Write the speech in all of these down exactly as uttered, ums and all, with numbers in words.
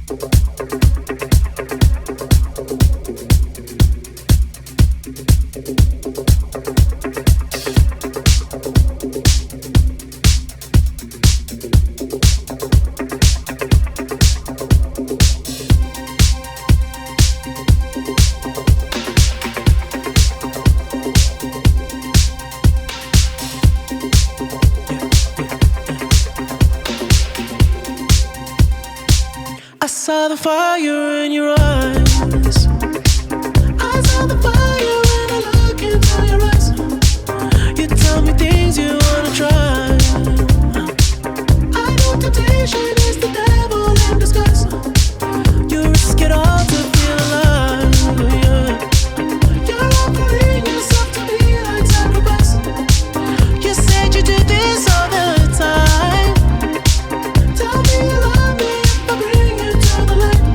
I saw the fire in your eyes. I saw the fire when I look into your eyes. You tell me things you wanna try. I know temptation is the devil in disguise. You risk it all to feel alive, yeah. You're offering yourself to be like sacrifice. You said you do this all the time. Tell me you love me if I bring you to the light.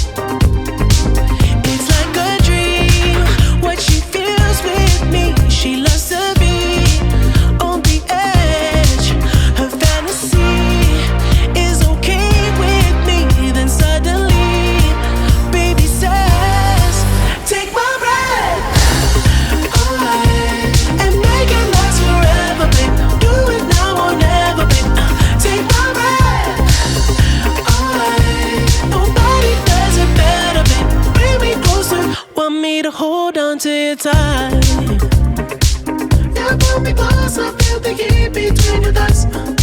It's like a dream, what she feels with me. She loves to be on the edge. Her fantasy is okay with me. Then suddenly, baby says, take my breath away and make it last forever, babe. Do it now or never, babe. Take my breath away. Nobody does it better, babe. Bring me closer. Want me to hold on to you tight. Now pull me close, I feel the heat between your thighs.